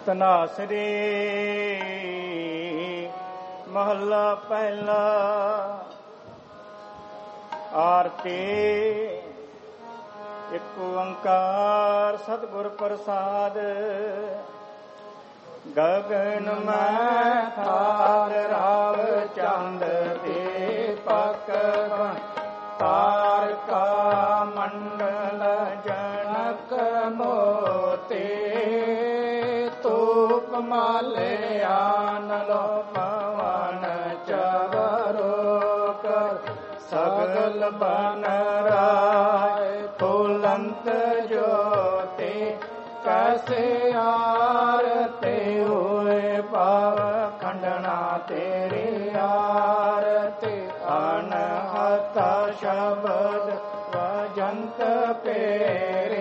ਤਨਾਸਰੀ ਮਹੱਲਾ ਪਹਿਲਾ। ਆਰਤੀ ਇੱਕ ਓੰਕਾਰ ਸਤਿਗੁਰ ਪ੍ਰਸਾਦ। ਗਗਨ ਮੈਂ ਤਾਰ ਰਾਵ ਚੰਦ ਦੀਪਕ ਤਾਰਕਾ ਮੰਡਲ ਜਨਕ ਮੋਤੀ ਧੂਪ ਮਾਲਿਆਨ ਲੋ ਪਵਨ ਚਵਰੋ ਕਰ ਸਗਲ ਬਨ ਰਾਏ ਫੁਲੰਤ ਜੋਤੀ ਕੈਸੇ ਆਰਤੀ ਹੋਏ ਪਾਵ ਖੰਡਨਾ ਤੇਰੀ ਆਰਤੀ ਅਨਹਤ ਸ਼ਬਦ ਵਜੰਤ ਪੇਰੇ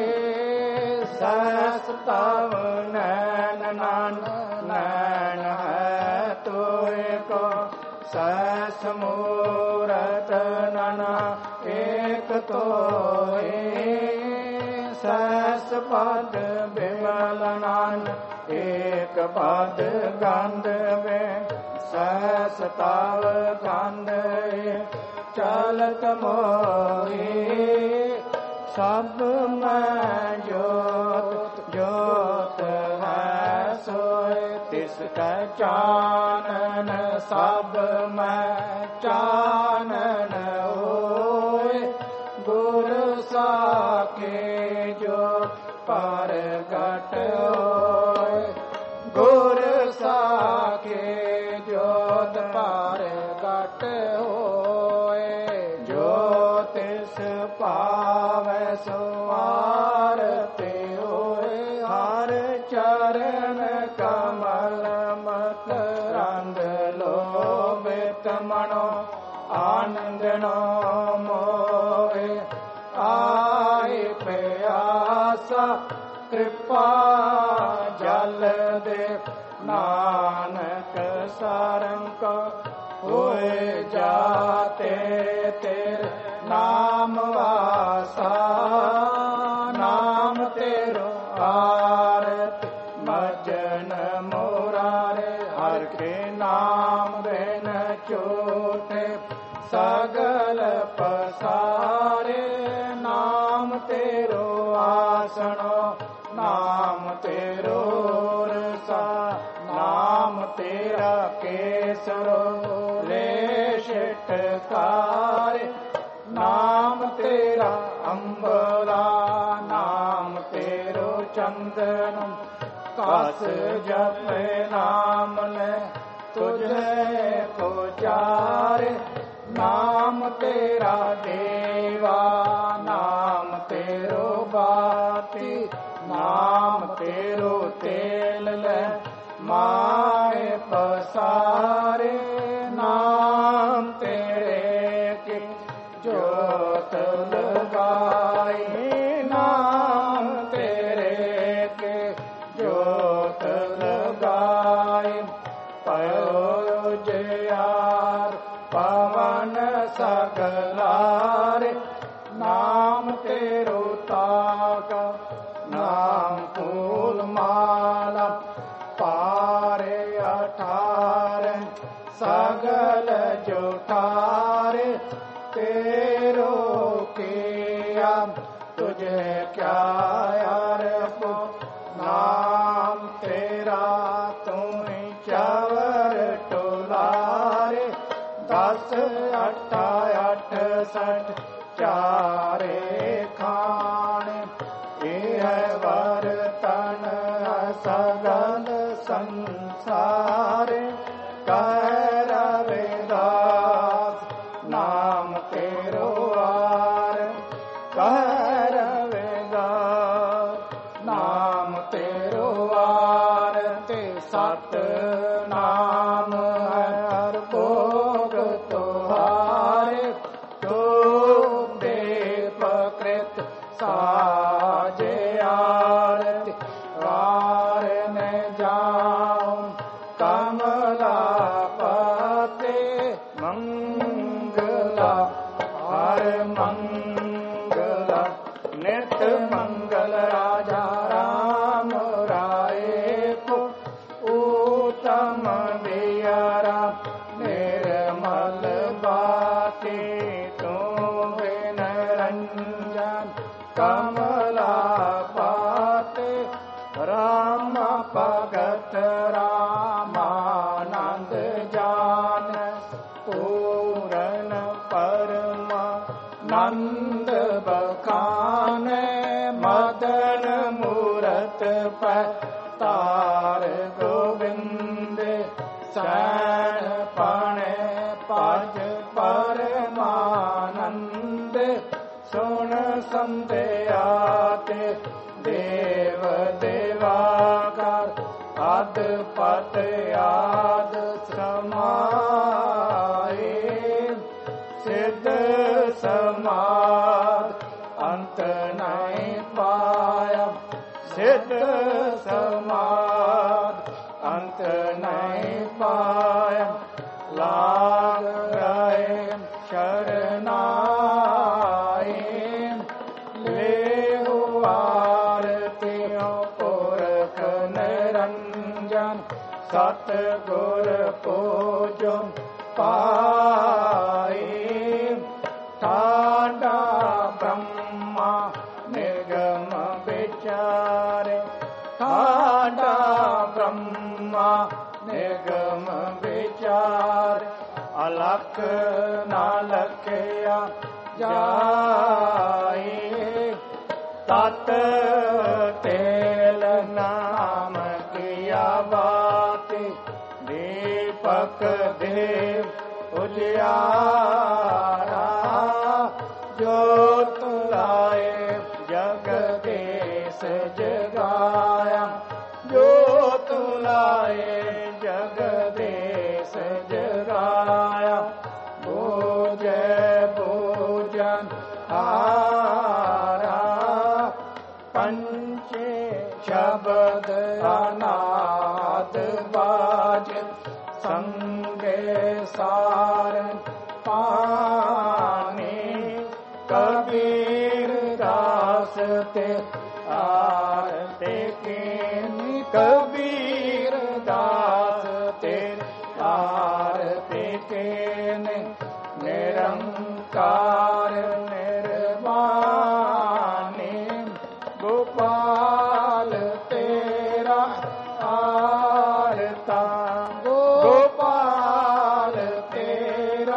ਸਹਸ ਤਵ ਨੈਣ ਨੈਣ ਹੈ ਤੋਏ ਕੋ ਸਹਸ ਮੂਰਤ ਨਨਾ ਏਕ ਤੋਏ ਸਹਸ ਪਦ ਬਿਮਲ ਨਾਨ ਏਕ ਪਦ ਗੰਧ ਵੇ ਸਹਸ ਤਵ ਗੰਧ ਚਲਤ ਮੋਹੀ ਸਭ ਮੈਂ ਜੋਤ ਜੋਤ ਹੈ ਸੋਏ ਤਿਸ ਕੈ ਚਾਨਨ ਸਭ ਮੈਂ ਚਾਨਨ ਹੋਏ ਗੁਰ ਸਾਖੇ ਜੋ ਪ੍ਰਗਟ ਹੋਏ ਗੁਰ ਸਾਖੇ ਜੋਤ ਪ੍ਰਗਟ ਹੋਏ ਜੋ ਤਿਸ ਪਾਵੈ ਸੋ ਆਰਤੀ ਹੋਏ ਹਰ ਚਰਨ ਕਮਲ ਮਤ ਰੰਗ ਲੋਭਿਤ ਮਨੋ ਆਨੰਦਨੋ ਮੋਏ ਆਏ ਪਿਆਸਾ ਕਿਰਪਾ ਜਲ ਦੇ ਨਾਨਕ ਸਾਰੰਗ ਹੋਏ ਜਾਤੇ ਤੇਰੇ ਨਾਮ ਵਾਸਾ ਨਾਮ ਤੇਰੋ ਆਰਤ ਮਜਨ ਮੋਰਾਰੇ ਹਰ ਕੇ ਨਾਮ ਬਿਨ ਝੂਠੇ ਸਗਲ ਪਸਾਰੇ ਨਾਮ ਤੇਰੋ ਆਸਣੋ ਨਾਮ ਤੇਰੋ ਰਸਾ ਨਾਮ ਤੇਰਾ ਕੇਸਰੋ ਰੇਸ਼ਟਕਾਰ ਨਾਮ ਤੇਰਾ ਅੰਬਰਾ ਨਾਮ ਤੇਰੋ ਚੰਦਨ ਕਸ ਜਪੇ ਨਾਮ ਲੈ ਤੁਝੇ ਕੋ ਚਾਰੇ ਨਾਮ ਤੇਰਾ ਦੇਵਾ ਨਾਮ ਤੇਰੋ ਬਾਤੀ ਨਾਮ ਤੇਰੋ ਤੇਲ ਲੈ ਮਾਏ ਪਸਾਰੇ ਨਾਮ ਤੇਰੇ ਕੀ ਜੋਤ ਲਗਾਈ ਨਾਮ ਤੇਰੇ ਕੇ ਜੋਤ ਲਗਾਈ ਪਇਓ ਜਿਆਰ ਪਵਨ ਸਗਲਾਰੇ ਨਾਮ ਤੇਰੋ ਤਾਕਾ ਨਾਮ ਫੂਲ ਮਾਲਾ ਪਾਰੇ ਅਠਾਰ ਸਗਲ ਜੁਠਾਰੇ ਤੇਰੋ ਕੀਆ ਤੁਝੇ ਕਿਆ ਅਰਪ ਨਾਮ ਤੇਰਾ ਤੂੰ ਚਵਰ ਟੁਲਾਰੇ 10 8 68 ਚਾਰੇ ਖਾਣੇ ਇਹ ਹੈ ਵਰਤਨ ਸਗਲ ਸੰਸਾਰੇ ਕਹਿ ਰਵਿਦਾਸ ਨਾਮ ਤੇਰੋ ਆਰ ਕਹਿ ਰਵਿਦਾਸ ਨਾਮ ਤੇਰੋ ਆਰ ਤੇ ਸਤ ਨਾਮ ਹਰ ਭੋਗ ਤੁਹਾਰੇ ਤੋ ਦੇ ਪ੍ਰਕ੍ਰਿਤ ਸਾਜੇ ਆਰਤੀ ਵਾਰ ਨੇ ਜਾਉ ਕਮਲਾ ਪਤੇ ਮੰਗਲਾ ਹਰ ਮੰਗਲਾ ਨਿਤ ਮੰਗਲ ਰਾਜਾ ਰਾਮ ਰਾਏ निरंजन कमला पाते राम भगत रामानंद जान पूरन परमानंद बखान मदन मूरत पर तार गोविंद सैन पणे पाज परमानंद सुन संध्याते देव देवाकर आद पत आद समाए सिद्ध समाद अंत नहीं पाया सिद्ध समाद अंत नहीं पाया लाग रहे शरणाए ले आरतियों पुरख निरंजन सतगुर पूजो पाए ठाडा ब्रह्मा निगम विचारे ठाडा ब्रह्मा निगम विचार अलख ना लखया जाए तत तेल नाम किया बात दीपक देव उजियारा ज्योत लाए जगदीश जगाया ज्योत लाए जगदीश जगाया भोजे भोजन हारा पंचे शब्द अनाद बाज संगे सार पानी कबीर दास ते आरते के कबीर दास ते आरते के निरंकार निर्वाणी गोपाल तेरा आरता गोपाल तेरा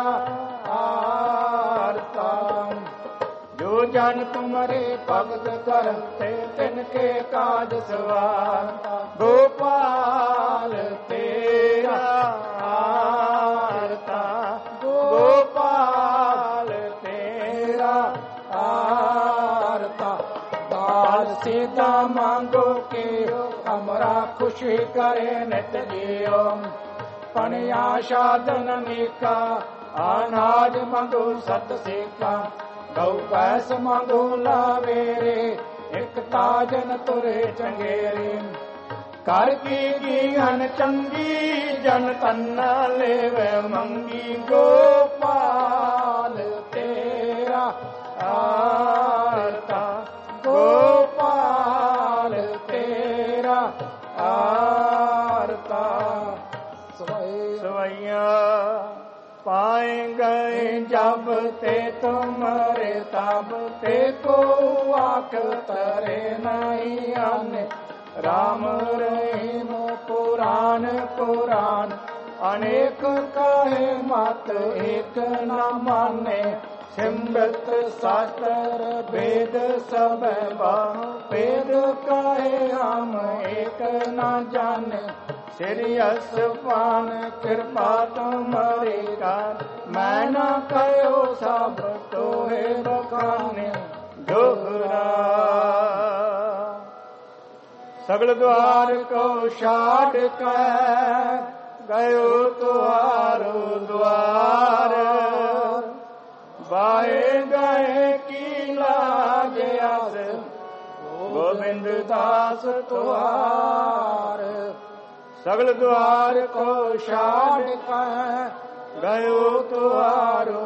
आरता जो जन तुम्हारे भगत करते तिनके काज सवारता गोपाल तेरा आरता गोपाल तेरा आरता दाल सीधा मांगो के हमरा खुशी करे नित जियो पनिया साधन मीका अनाज मांगो सत सेका गौ पैस मांगो लावेरे एक ताजन तुरे चंगेरे कर की गीहन चंगी जन तन्ना लेवे मंगी गोपाल तेरा आरता गोपाल तेरा आरता सवैया पाए गए जब ते तुम्हारे तब ते को आख तरे नहीं आने राम रहीम पुराण पुराण अनेक कहे मत एक न माने सिमरत शास्त्र वेद सब वेद कहे हम एक न जाने सिरियस पान कृपा तुम्हारी कर मैं न कहो सब तोहे बखाने दोहरा सगल द्वार को छाड़ कर गयो तुहारो द्वार बाहे गए की लाज अस गोविंद दास तुहार सगल द्वार को छाड़ कर गयो तुहारो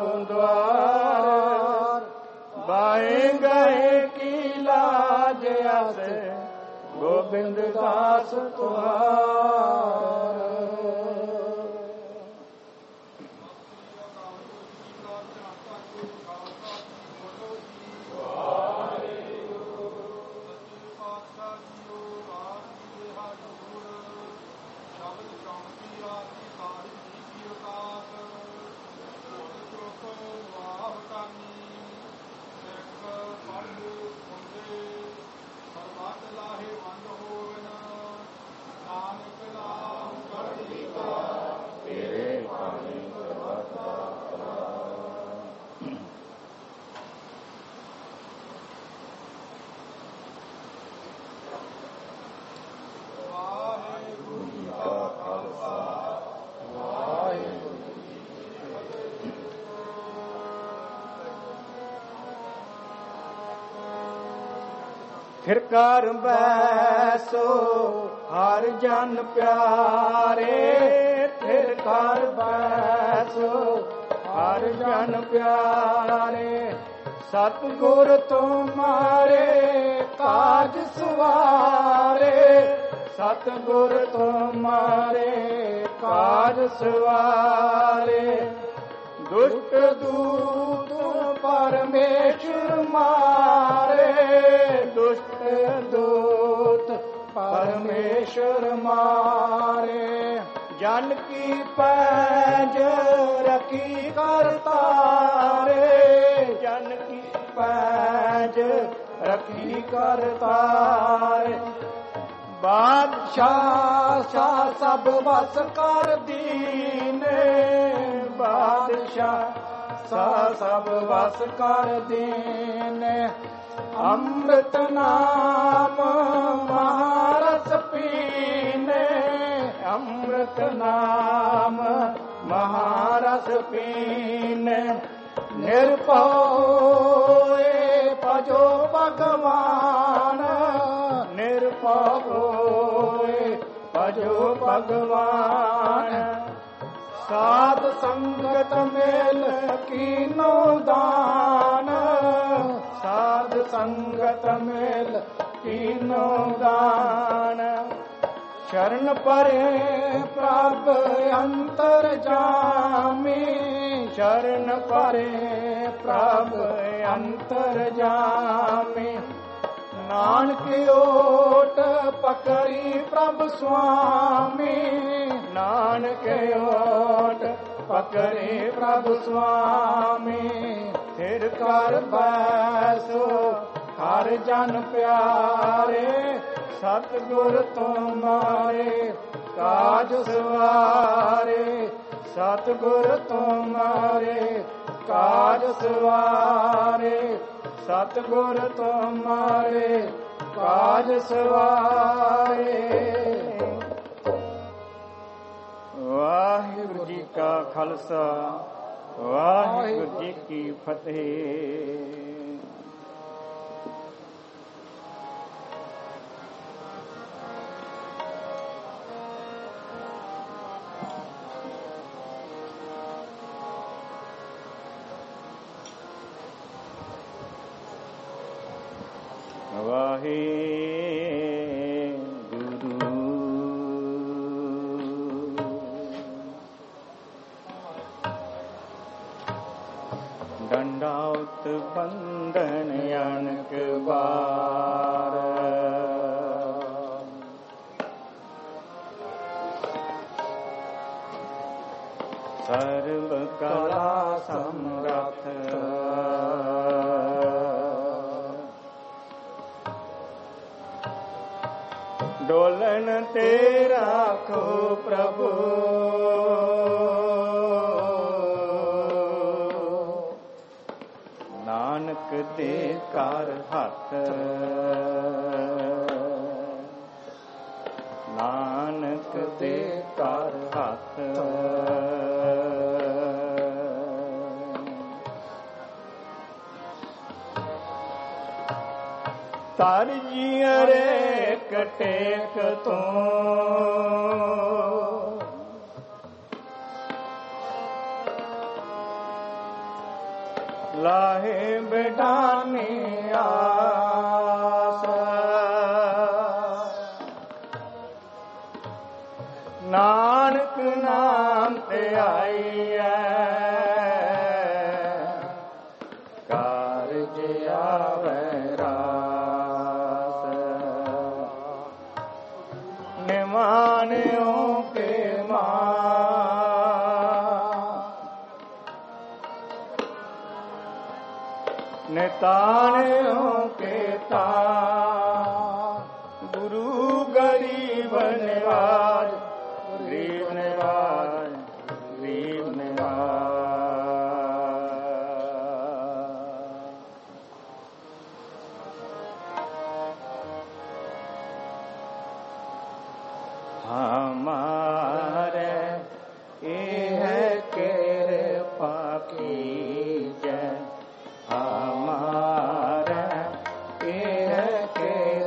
द्वार बाहे गए की लाज अस गोविंद दास तुहार ਫਿਰ ਕਰ ਬੈਸੋ ਹਰ ਜਨ ਪਿਆਰੇ, ਫਿਰ ਕਰ ਬੈਸੋ ਹਰ ਜਨ ਪਿਆਰੇ। ਸਤਿਗੁਰ ਤੁਮਾਰੇ ਕਾਜ ਸਵਾਰੇ, ਸਤਿਗੁਰ ਤੁਮਾਰੇ ਕਾਜ ਸਵਾਰੇ। ਦੁਸ਼ਟ ਦੂਤ ਪਰਮੇਸ਼ਰ ਮਾਰੇ, ਦੁਸ਼ਟ ਦੂਤ ਪਰਮੇਸ਼ਰ ਮਾਰੇ। ਜਨ ਕੀ ਪੈਜ ਰਖੀ ਕਰਤਾਰੇ, ਜਨ ਕੀ ਪੈਜ ਰਖੀ ਕਰਤਾਰੇ। ਬਾਦਸ਼ਾਹ ਸ਼ਾਹ ਸਭ ਵਸ ਕਰ ਦੀਨੇ, ਬਾਦਸ਼ਾਹ ਸ਼ਾਹ ਸਭ ਵਸ ਕਰ ਦੀਨੇ। ਅੰਮ੍ਰਿਤ ਨਾਮ ਮਹਾਰਸ ਪੀਨੇ, ਅੰਮ੍ਰਿਤ ਨਾਮ ਮਹਾਰਸ ਪੀਨੇ। ਨਿਰਭਉ ਭਜੋ ਭਗਵਾਨ, ਨਿਰਭਉ ਭਜੋ ਭਗਵਾਨ। ਸਾਧ ਸੰਗਤ ਮੇਲ ਕੀਨੋ ਦਾਨ, ਸਾਧ ਸੰਗਤ ਮੇਲ ਕੀਨੋ ਦਾਨ। ਸ਼ਰਨ ਪਰੇ ਪ੍ਰਭ ਅੰਤਰ ਜਾਮੀ, ਸ਼ਰਨ ਪਰੇ ਪ੍ਰਭ ਅੰਤਰ ਜਾਮੀ। ਨਾਨਕ ਓਟ ਪਕੜੀ ਪ੍ਰਭ ਸੁਆਮੀ, ਨਾਨਕ ਓਟ ਪਕੜੀ ਪ੍ਰਭ ਸੁਆਮੀ। ਫਿਰ ਕਰ ਬੈਸੋ ਹਰ ਜਨ ਪਿਆਰੇ, ਸਤਿਗੁਰ ਤੁਮਾਰੇ ਕਾਜ ਸਵਾਰੇ, ਸਤਿਗੁਰ ਤੁਮਾਰੇ ਕਾਜ ਸਵਾਰੇ, ਸਤਿਗੁਰ ਤੁਮਾਰੇ ਕਾਜ ਸਵਾਰੇ। ਵਾਹਿਗੁਰੂ ਜੀ ਕਾ ਖਾਲਸਾ, ਵਾਹਿਗੁਰੂ ਜੀ ਕੀ ਫਤਿਹ। ਡੰਡਾਉਤ ਬੰਧਨ ਅਨਕ ਬਾਰ, ਸਰਬ ਕਲਾ ਸਮਰੱਥ। ਡੋਲਨ ਤੇ ਰਾਖੋ ਪ੍ਰਭੂ, ਨਾਨਕ ਦੇ ਕਰ ਹੱਥ, ਨਾਨਕ ਦੇ ਕਰ ਹੱਥ। ਤਰ ਜੀਅਰੇ ਕਟੇਕ ਤੋਂ, ਲਾਹੇ ਬਿਠਾਨੀ ਆਸ। ਨਾਨਕ ਨਾਮ ਤੇ ਆਈਐ, ਕਾਰਜ ਆਵੈ ਰਾਸ। ਨਿਮਾਨਿਓ ਕੇ ਮਾਨ, ਨਿਤਾਣਿਓ ਕੇ ਤਾਨ। ਗੁਰੂ ਗਰੀਬ ਨਿਵਾਜ, ਗਰੀਬ ਨਿਵਾਜ, ਗਰੀਬ ਨਿਵਾਜ। ਹਮਾਰੇ ਇਹ ਕਿਰਪਾ ਕੀਜੈ, ਹਮਾਰੇ ਇਹ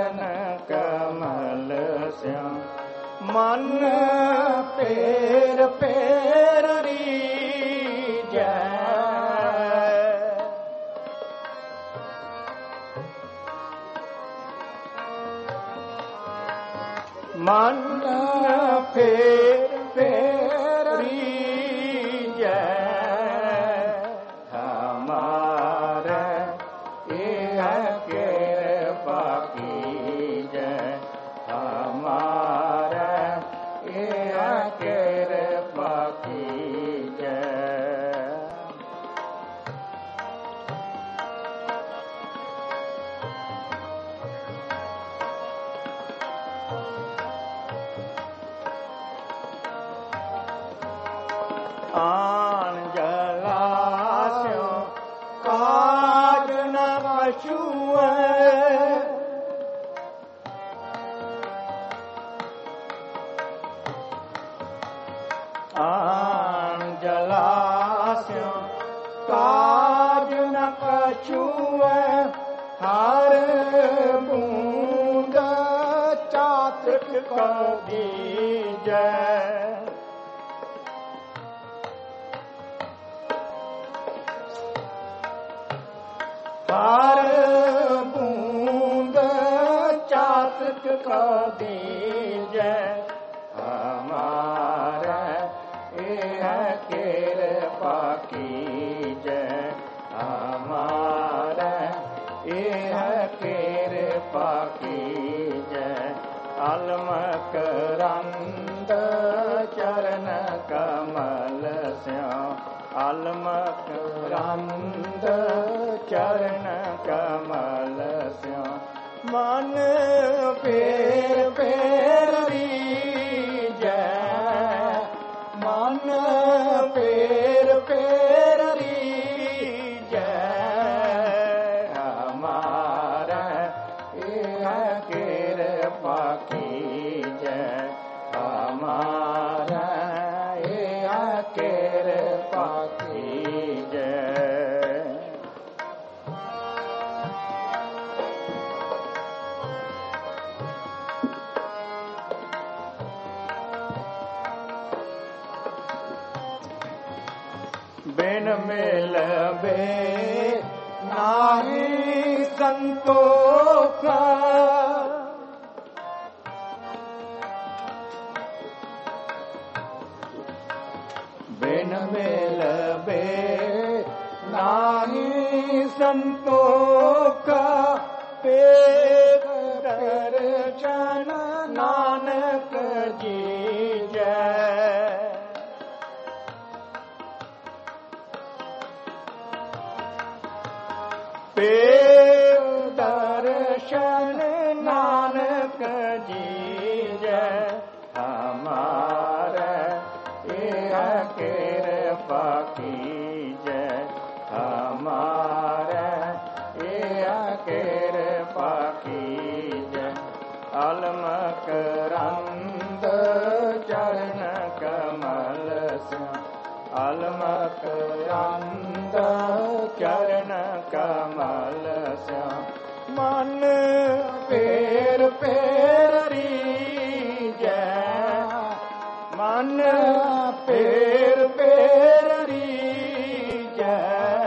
चरण कमल श्याम मन पेर पेर रीजै मन पेर पेर रीजै हमारे यह कृपा कीजै हमारे यह कृपा कीजै आन जलास्यों काज न कछुए आन जलास्यों काज न कछुए हर बूंद चातक को दीजै हर बूंद चातक को दीजै हमारे यह कृपा कीजै हमारे यह कृपा कीजै अलमकरंद चरण कमल श्याम अलमकरंद चरण कमल श्याम मन पेर पेर रीजै मन पेर पेर रीजै हमारा यह कृपा कीजै हमारा यह कृपा कीजै बिन मिलबे नाही संतोख बिन मिलबे नाही संतोख पेर दर्शन नानक जीजै पेर दर्शन नानक जीजै हमारे यह कृपा कीजै हमारे यह कृपा कीजै अलमकरंद चरण कमल श्याम अलमकरंद चरण कमल श्याम मन पेर पेर रीजै मन पेर पेर रीजै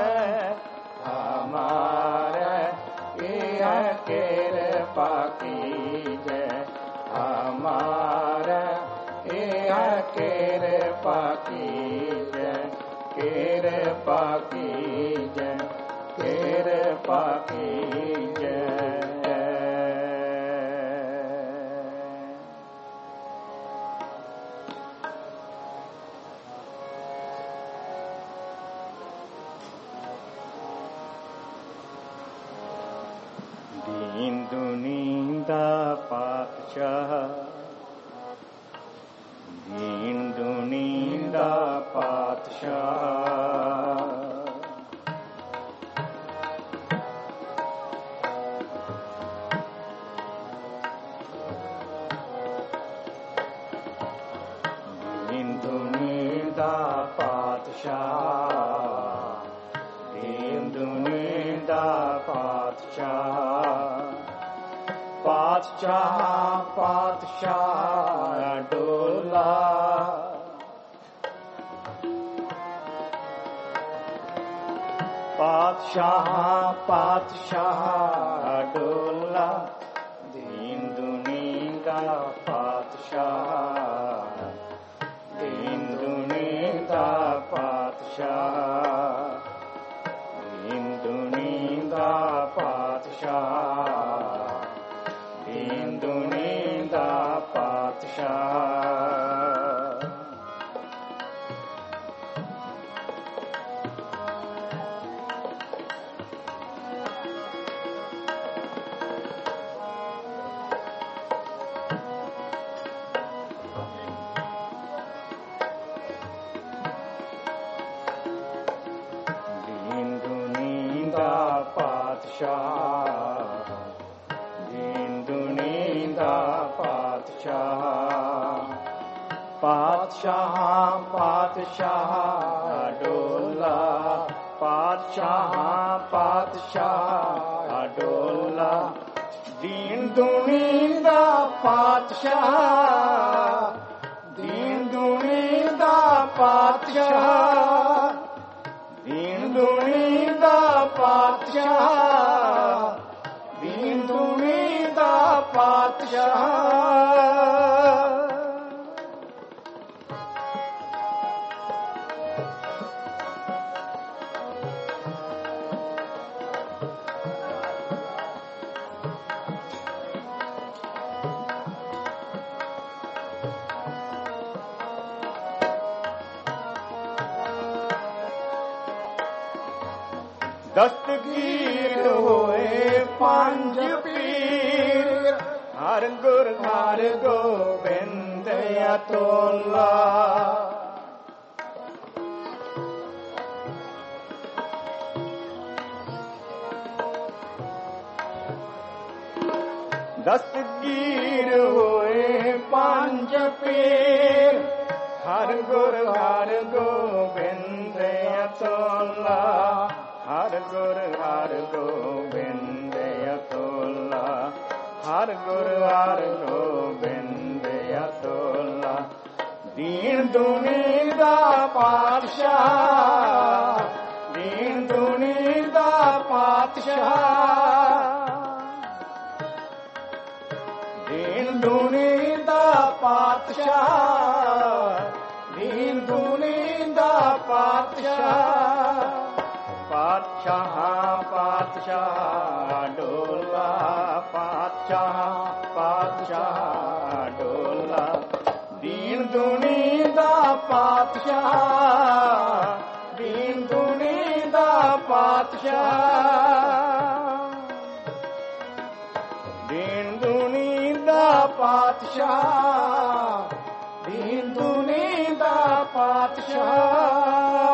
हमारे यह कृपा कीजै हमारे यह कृपा कीजै कृपा कीजै कृपा कीजै दीन दुनींदा पातशाह दीन दुनींदा पातशाह दीन दुनींदा पातशाह दीन दुनींदा पातशाह ਪਾਤਸ਼ਾਹ ਪਾਤਸ਼ਾਹ ਡੋਲਾ ਪਾਤਸ਼ਾਹ ਪਾਤਸ਼ਾਹ ਡੋਲਾ ਦੀਨ ਦੁਨੀ ਦਾ ਪਾਤਸ਼ਾਹ ਦੀਨ ਦੁਨੀ ਦਾ ਪਾਤਸ਼ਾਹ ਦੀਨ ਦੁਨੀ ਦਾ ਪਾਤਸ਼ਾਹ ਦੀਨ ਦੁਨੀ ਦਾ ਪਾਤਸ਼ਾਹ ਦੀਨ ਦੁਨੀ ਦਾ ਪਾਤਸ਼ਾਹ ਪਾਤਸ਼ਾਹ ਪਾਤਸ਼ਾਹ ਡੋਲਾ ਪਾਤਸ਼ਾਹ ਪਾਤਸ਼ਾਹ ਡੋਲਾ ਦੀਨ ਦੁਨੀ ਦਾ ਪਾਤਸ਼ਾਹ ਦੀਨ ਦੁਨੀ ਦਾ ਪਾਤਸ਼ਾਹ ਦੀਨ ਦੁਨੀ ਦਾ ਪਾਤਸ਼ਾਹ ਦੀਨ ਦੁਨੀ ਦਾ ਪਾਤਸ਼ਾਹ ਦਸਤਗੀਰ ਹੋਏ ਪੰਜ ਪੀਰ ਹਰ ਗੁਰ ਹਰ ਗੋਬਿੰਦ ਅਤੁਲਾ ਦਸਤਗੀਰ ਹੋਏ ਪੰਜ ਪੀਰ ਹਰ ਗੁਰ ਹਰ ਗੋਬਿੰਦ ਅਤੁਲਾ ਹਰ ਗੁਰ ਹਰ ਗੋਬਿੰਦ ਅਤੁਲਾ ਹਰ ਗੁਰ ਹਰ ਗੋਬਿੰਦ ਅਤੁਲਾ ਦੀਨ ਦੁਨੀ ਦਾ ਪਾਤਸ਼ਾਹ ਦੀਨ ਦੁਨੀ ਦਾ ਪਾਤਸ਼ਾਹ ਦੀਨ ਦੁਨੀ ਦਾ ਪਾਤਸ਼ਾਹ ਦੀਨ ਦੁਨੀ ਦਾ ਪਾਤਸ਼ਾਹ ਪਾਤਸ਼ਾਹ ਪਾਤਸ਼ਾਹ ਡੋਲਾ ਪਾਤਸ਼ਾਹ ਪਾਤਸ਼ਾਹ ਡੋਲਾ ਦੀਨ ਦੁਨੀ ਦਾ ਪਾਤਸ਼ਾਹ ਦੀਨ ਦੁਨੀ ਦਾ ਪਾਤਸ਼ਾਹ ਦੀਨ ਦੁਨੀ ਦਾ ਪਾਤਸ਼ਾਹ ਦੀਨ ਦੁਨੀ ਦਾ ਪਾਤਸ਼ਾਹ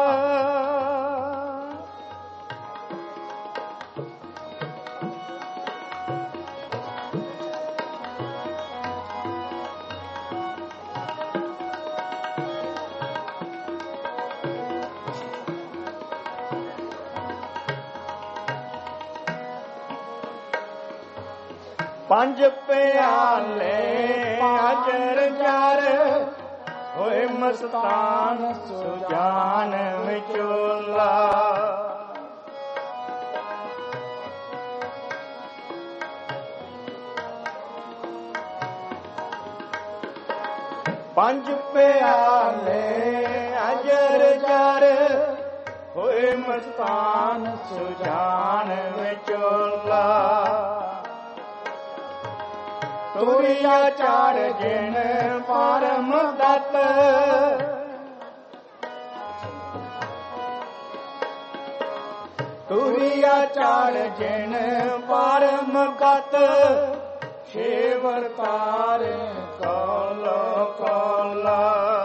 ਪੰਜ ਪਿਆਲੇ ਅਜਰ ਜਰ ਹੋਏ ਮਸਤਾਨ ਸੁਜਾਨ ਵਿਚੋਲਾ ਪੰਜ ਪਿਆਲੇ ਅਜਰ ਜਰ ਹੋਏ ਮਸਤਾਨ ਸੁਜਾਨ ਵਿਚੋਲਾ ਤੁਰਿਆ ਚਾਰ ਜਿਨ ਪਰਮ ਦਤ ਤੁਰਿਆ ਚਾਰ ਜਿਨ ਪਰਮ ਗਤ ਛੇਵਰ ਤਾਰੇ ਕੋਲੋ ਕੋਲਾ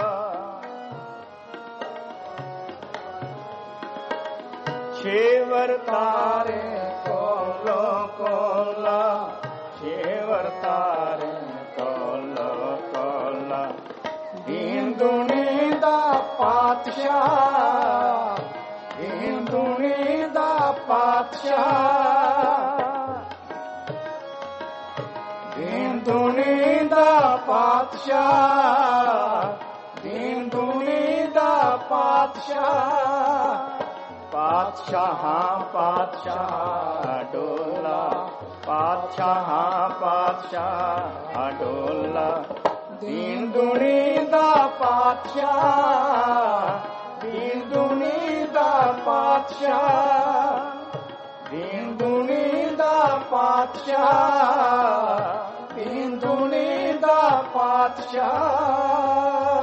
ਛੇਵਰ ਤਾਰੇ ਕੋਲੋ ਕੋਲਾ ਛੇਵਰ ਤਾਰੇ ਕੋਲੋ ਕੋਲਾ ਦੀਨ ਦੁਨੀ ਦਾ ਪਾਤਸ਼ਾਹ ਦੀਨ ਦੁਨੀ ਦਾ ਪਾਤਸ਼ਾਹ ਦੀਨ ਦੁਨੀ ਦਾ ਪਾਤਸ਼ਾਹ, ਦੀਨ ਦੁਨੀ ਦਾ ਪਾਤਸ਼ਾਹ, ਪਾਤਸ਼ਾਹਾਂ ਪਾਤਸ਼ਾਹ ਡੋਲਾ, ਪਾਤਸ਼ਾਹਾਂ ਪਾਤਸ਼ਾਹ ਡੋਲਾ, ਦੀਨ ਦੁਨੀ ਦਾ ਪਾਤਸ਼ਾਹ, ਦੀਨ ਦੁਨੀ ਦਾ ਪਾਤਸ਼ਾਹ, ਦੀਨ ਦੁਨੀ ਦਾ ਪਾਤਸ਼ਾਹ, ਦੀਨ ਦੁਨੀ ਦਾ ਪਾਤਸ਼ਾਹ।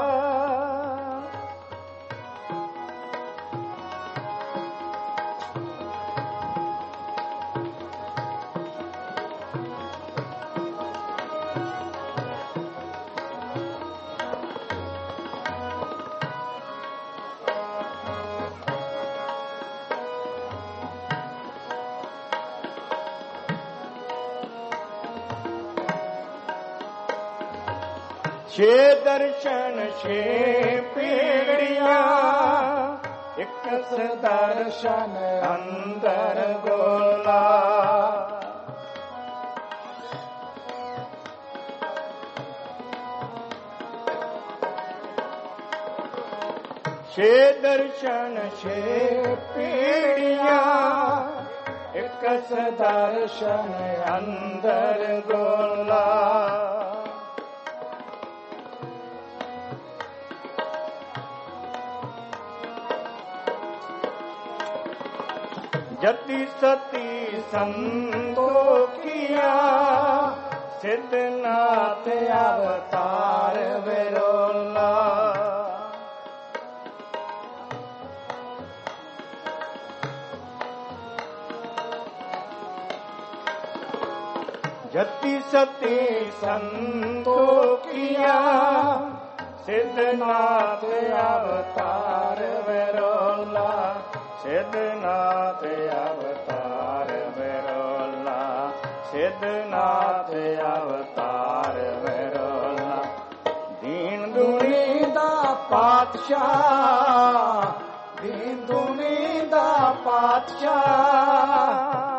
ਛੇ ਦਰਸ਼ਨ ਛੇ ਪੀੜੀਆਂ, ਇੱਕ ਦਰਸ਼ਨ ਅੰਦਰ ਗੋਲਾ, ਛੇ ਦਰਸ਼ਨ ਛੇ ਪੀੜੀਆਂ, ਇੱਕ ਦਰਸ਼ਨ ਅੰਦਰ ਗੋਲਾ, ਜਤੀ ਸਤੀ ਸੰਤੋਖੀਆ, ਸਿੱਧਨਾਥ ਅਵਤਾਰ ਵਿਰੋਲਾ, ਜਤੀ ਸਤੀ ਸੰਤੋਖੀਆ, ਸਿੱਧਨਾਥ ਅਵਤਾਰ ਵਿਰੋਲਾ, ਸਿੱਧਨਾਥ ਅਵਤਾਰ ਵਿਰੋਲਾ, ਸਿੱਧਨਾਥ ਅਵਤਾਰ ਵਿਰੋਲਾ, ਦੀਨ ਦੁਨੀ ਦਾ ਪਾਤਸ਼ਾਹ, ਦੀਨ ਦੁਨੀ ਦਾ ਪਾਤਸ਼ਾਹ,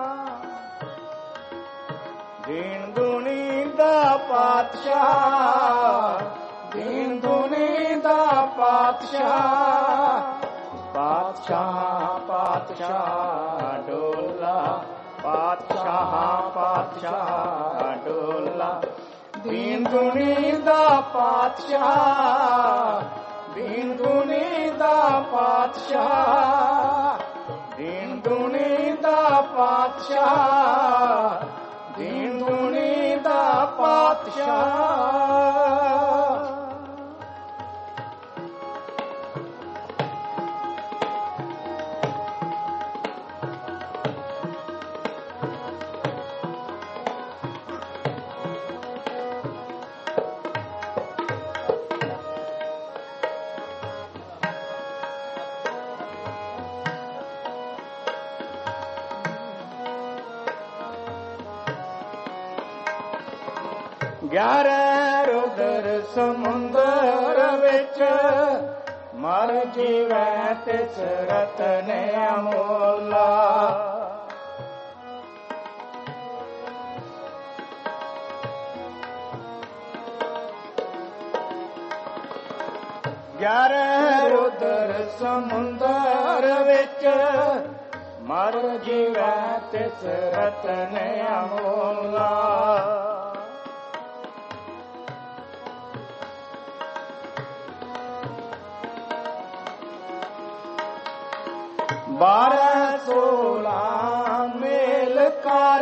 ਦੀਨ ਦੁਨੀ ਦਾ ਪਾਤਸ਼ਾਹ, ਦੀਨ ਦੁਨੀ ਦਾ ਪਾਤਸ਼ਾਹ, ਪਾਤਸ਼ਾਹ ਪਾਤਸ਼ਾਹ ਡੋਲਾ, ਪਾਤਸ਼ਾਹ ਪਾਤਸ਼ਾਹ ਡੋਲਾ, ਦੀਨ ਦੁਨੀ ਦਾ ਪਾਤਸ਼ਾਹ, ਦੀਨ ਦੁਨੀ ਦਾ ਪਾਤਸ਼ਾਹ, ਦੀਨ ਦੁਨੀ ਦਾ ਪਾਤਸ਼ਾਹ, ਦੀਨ ਦੁਨੀ ਦਾ ਪਾਤਸ਼ਾਹ। ਗਿਆਰ੍ਹਾਂ ਰੁਦਰ ਸਮੁੰਦਰ ਵਿੱਚ, ਮਰ ਜੀਵੈ ਤਿਸ ਰਤਨ ਅਮੋਲਾ, ਗਿਆਰ੍ਹਾਂ ਰੁਦਰ ਸਮੁੰਦਰ ਵਿੱਚ, ਮਰ ਜੀਵੈ ਤਿਸ ਰਤਨ ਅਮੋਲਾ, ਬਾਰਾਂ ਸੋਲਾਂ ਮੇਲ ਕਰ,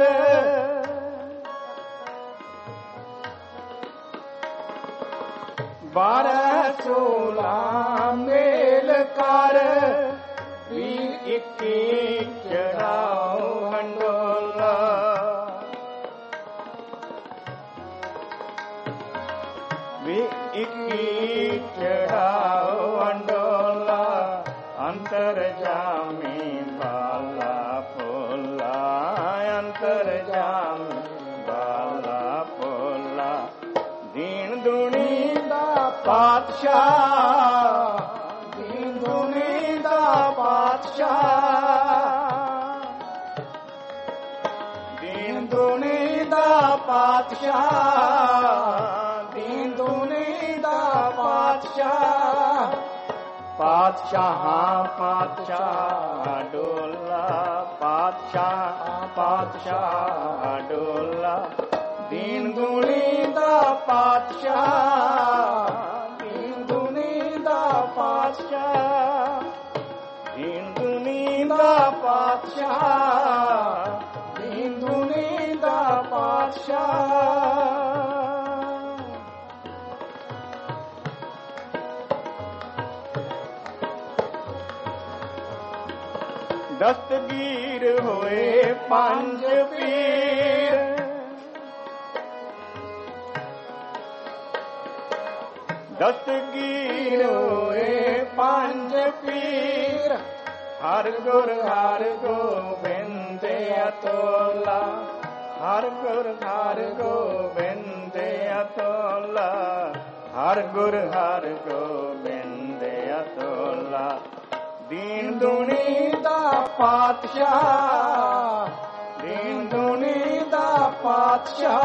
ਬਾਰਾਂ ਸੋਲਾਂ ਮੇਲ ਕਰ, ਵੀਹ ਇੱਕੀ ਚੜਾਓ ਹੰਡੋਲਾ, ਵੀਹ ਇੱਕੀ ਚੜਾਓ ਹੰਡੋਲਾ, ਅੰਤਰ ਜਾਮੀ ਬਾਲਾ ਭੋਲਾ, ਅੰਤਰ ਜਾਮੀ ਬਾਲਾ ਭੋਲਾ, ਦੀਨ ਦੁਨੀ ਦਾ ਪਾਤਸ਼ਾਹ, ਦੀਨ ਦੁਨੀ ਦਾ ਪਾਤਸ਼ਾਹ, ਦੀਨ ਦੁਨੀ ਦਾ ਪਾਤਸ਼ਾਹ, ਪਾਤਸ਼ਾਹ, ਦੀਨ ਦੁਨੀ ਦਾ ਪਾਤਸ਼ਾਹ। ਪਾਤਸ਼ਾਹਾਂ ਪਾਤਸ਼ਾਹ ਡੋਲਾ, ਪਾਤਸ਼ਾਹ ਪਾਤਸ਼ਾਹ ਡੋਲਾ, ਦੀਨ ਦੁਨੀ ਦਾ ਪਾਤਸ਼ਾਹ, ਦੀਨ ਦੁਨੀ ਦਾ ਪਾਤਸ਼ਾਹ, ਦੀਨ ਦੁਨੀ ਦਾ ਪਾਤਸ਼ਾਹ, ਦੀਨ ਦੁਨੀ ਦਾ ਪਾਤਸ਼ਾਹ। ਦਸਤਗੀਰ ਹੋਏ ਪੰਜ ਪੀਰ, ਦਸਤਗੀਰ ਹੋਏ ਪੰਜ ਪੀਰ, ਹਰ ਗੁਰ ਹਰ ਗੋਬਿੰਦ ਅਤੋਲਾ, ਹਰ ਗੁਰ ਹਰ ਗੋਬਿੰਦ ਅਤੋਲਾ, ਹਰ ਗੁਰ ਹਰ ਗੋਬਿੰਦ ਅਤੋਲਾ, ਦੀਨ ਦੁਨੀ ਦਾ ਪਾਤਸ਼ਾਹ, ਦੀਨ ਦੁਨੀ ਦਾ ਪਾਤਸ਼ਾਹ,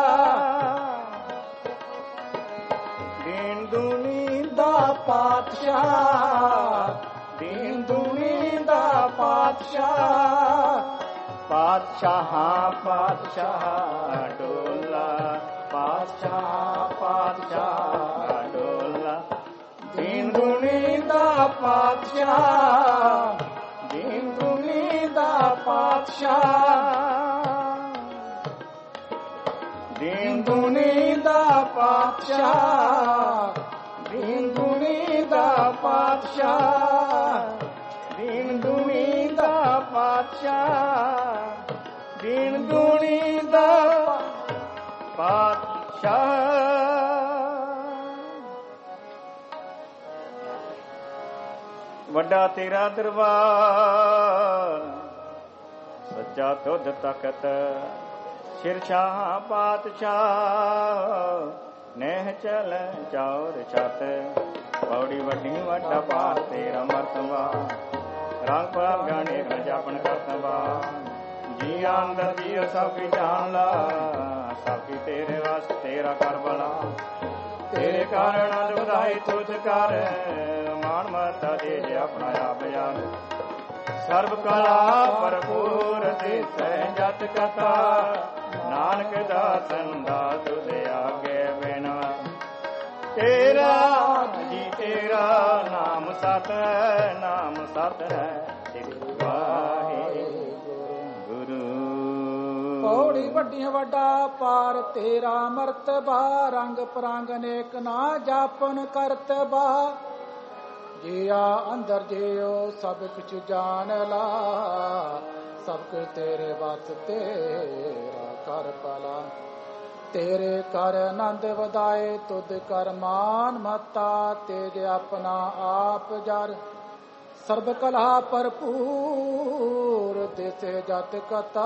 ਦੀਨ ਦੁਨੀ ਦਾ ਪਾਤਸ਼ਾਹ, ਦੀਨ ਦੁਨੀ ਦਾ ਪਾਤਸ਼ਾਹ। ਪਾਤਸ਼ਾਹਾਂ ਪਾਤਸ਼ਾਹ ਡੋਲਾ, ਪਾਤਸ਼ਾਹ ਪਾਤਸ਼ਾਹ ਡੋਲਾ, ਦੀਨ ਦੁਨੀ ਦਾ ਪਾਤਸ਼ਾਹ, ਦੀਨ ਦੁਨੀ ਦਾ ਪਾਤਸ਼ਾਹ, ਦੀਨ ਦੁਨੀ ਦਾ ਪਾਤਸ਼ਾਹ, ਦੀਨ ਦੁਨੀ ਦਾ ਪਾਤਸ਼ਾਹ, ਦੀਨ ਦੁਨੀ ਦਾ ਪਾਤਸ਼ਾਹ, ਦੀਨ ਦੁਨੀ ਦਾ ਪਾਤਸ਼ਾਹ। ਵੱਡਾ ਤੇਰਾ ਦਰਬਾਰ, ਸੱਚਾ ਤੁਧ ਤਖਤ, ਸ਼ਿਰਸ਼ਾਹ ਪਾਤਸ਼ਾਹ, ਨਹਿ ਚਲ ਚੌਰ ਛਤ, ਪੌੜੀ ਵੱਡੀ ਵੱਡਾ ਪਾਰ ਤੇਰਾ ਮਰਤਬਾ, ਰੰਗ ਭਾਵ ਗਾਣੇ ਨ ਜਾਪਣ ਕਰਤਬਾ, ਜੀ ਅੰਦਰ ਜੀਉ ਸਭ ਕੀ ਜਾਣ ਲਾ, ਸਭ ਕੀ ਤੇਰੇ ਵਾਸਤੇ ਤੇਰਾ ਕਰ ਬਲਾ, ਤੇਰੇ ਕਾਰਨ ਅਜ ਵਧਾਈ ਤੁਧ ਕਰ, ਮਾਨ ਮਤਾ ਦੇ ਜੇ ਆਪਣਾ ਆਪ ਜਾਨ, ਸਰਬ ਕਲਾ ਭਰਪੂਰ ਦਿਸੈ ਜਤ ਕਥਾ, ਨਾਨਕ ਦਾਸਨ ਦਾ ਤੁਧ ਆਗੇ ਬਿਨਾ, ਤੇਰਾ ਜੀ ਤੇਰਾ ਨਾਮ ਸਤ ਹੈ, ਨਾਮ ਸਤ ਹੈ ਸ੍ਰੀ ਵਾਹਿਗੁਰੂ। ਪੌੜੀ ਵੱਡੀ ਵੱਡਾ ਪਾਰ ਤੇਰਾ ਮਰਤਬਾ, ਰੰਗ ਪਰੰਗ ਅਨੇਕ ਨਾ ਜਾਪਨ ਕਰਤਬਾ, ਜੀਆ ਅੰਦਰ ਜਿਉ ਸਭ ਕੁਛ ਜਾਣ ਲਾ, ਸਭ ਕੁਛ ਤੇਰੇ ਵੱਸ ਤੇਰਾ ਕਰ ਭਲਾ, ਤੇਰੇ ਕਰ ਆਨੰਦ ਵਧਾਏ ਤੁਧ ਕਰ ਮਾਨ ਮਤਾ, ਤੇਜ ਆਪਣਾ ਆਪ ਜਰ ਸਰਬ ਕਲਾ ਭਰਪੂਰ, ਦਿਸੇ ਜਤ ਕਥਾ,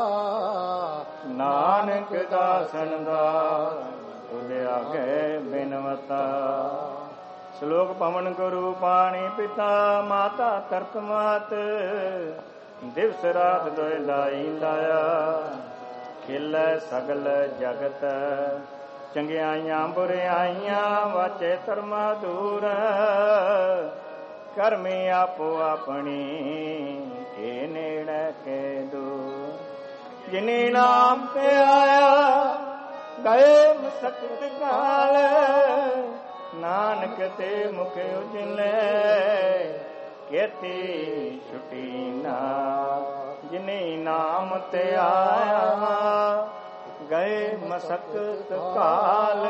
ਨਾਨਕ ਦਾਸਨ ਦਾ ਤੁਧ ਆਗੇ ਬਿਨਵਤਾ। ਸ਼ਲੋਕ ਪਵਨ ਗੁਰੂ ਪਾਣੀ ਪਿਤਾ, ਮਾਤਾ ਤਰਤ ਮਾਤ, ਦਿਵਸ ਰਾਤ ਦੋਇ ਲਾਈ ਲਾਇਆ, ਖਿਲੈ ਸਗਲ ਜਗਤ, ਚੰਗਿਆਈਆਂ ਬੁਰਿਆਈਆਂ ਵਾਚੇ ਧਰਮ ਦੂਰ, ਕਰਮੀ ਆਪੋ ਆਪਣੀ ਕੇ ਨੇੜੇ ਕੇ ਦੂਰ, ਜਿਨੀ ਨਾਮ ਤੇ ਆਇਆ ਗਏ ਮਸਕਤ ਕਾਲ, ਨਾਨਕ ਤੇ ਮੁਖ ਉਜਲੇ ਕੇਤੀ ਛੁਟੀ ਨਾ, ਜਿਨੀ ਨਾਮ ਤੇ ਆਇਆ ਗਏ ਮਸਕਤ ਕਾਲ,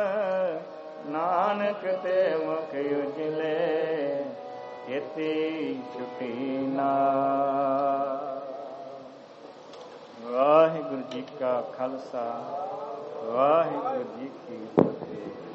ਨਾਨਕ ਤੇ ਮੁਖ ਉਜਲੇ ਕੇਤੀ ਛੁਟੀ ਨਾ। ਵਾਹਿਗੁਰੂ ਜੀ ਕਾ ਖਾਲਸਾ, ਵਾਹਿਗੁਰੂ ਜੀ ਕੀ ਫਤਿਹ।